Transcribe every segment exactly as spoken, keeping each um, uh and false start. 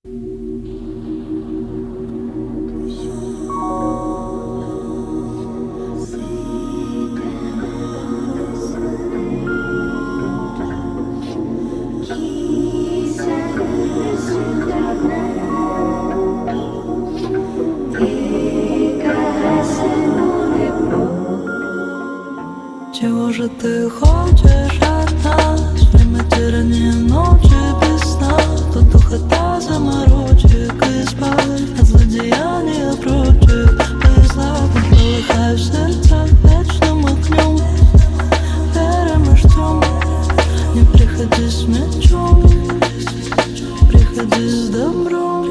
Чего же ты хочешь от нас? Время тирания, ночи без сна. Тут духота заморочек, избавь от злодеяния прочих. Бесславно полыхай в сердцах вечным огнем. Верим и ждем. Не приходи с мечом, приходи с добром.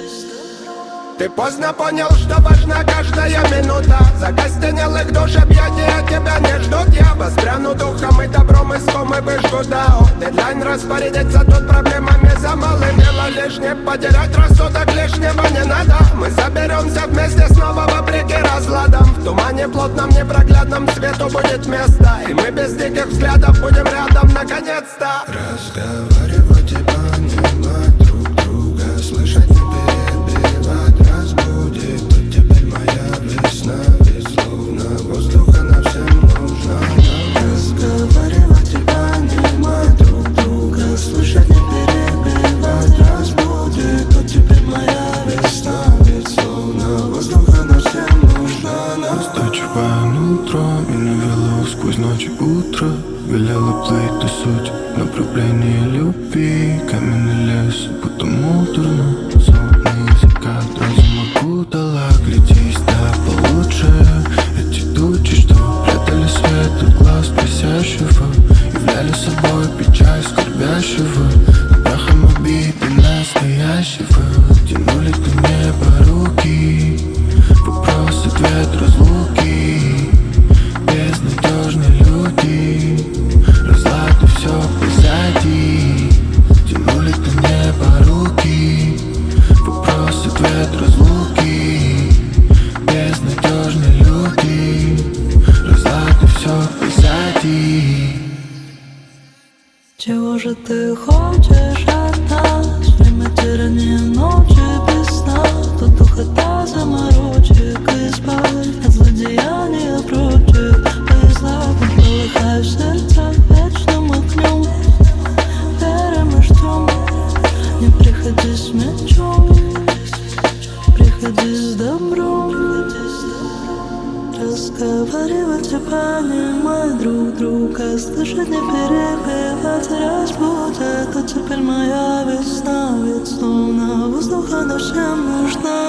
Ты поздно понял, что важна каждая минута. Закостенелых душ объятия тебя не ждут. Я воспряну духом и добром иском и выжгу дао. Дедлайн распорядиться тут проблемами за малым. Дело лишнее, потерять рассудок лишнего не надо. Мы соберемся вместе снова вопреки разладам. В тумане плотном непроглядном свету будет место. И мы без диких взглядов будем рядом наконец-то. Разговаривать и понимать друг друга, слышать не перебивать. Разбудит, тут теперь моя весна. Ведь словно воздуха нам всем нужна. Разговаривать и понимать друг друга, слышать не перебивать. Разбудит, тут теперь моя весна. Ведь словно воздуха нам всем нужна. Устойчивое утро меня вело сквозь ночь и утро. Велела плыть до суть направление любви. Каменный лес, будто муторно. Золотный закат, разум окутала. Глядись, да получше. Эти тучи, что прятали свет от глаз просящего, являли собой печаль скорбящего. Прахом обиды настоящего тянули к небу руки. Вопрос, ответ, разлуки. Безнадежные люди, разлад и все позади. Тянули к небу руки. Вопрос, ответ, разлуки. Безнадежные люди, разлад и все позади. Чего же ты хочешь от нас? Время тирания, ночи без сна. Тут духота заморочек, избавь от злодеяния прочих. Бесславно полыхай в сердцах вечным огнем. Верим и ждем. Не приходи с мечом, приходи с добром. Разговаривать и понимать друг друга, слышать, не перебивать. Разбудит, тут теперь моя весна. Ведь словно воздуха нам всем нужна.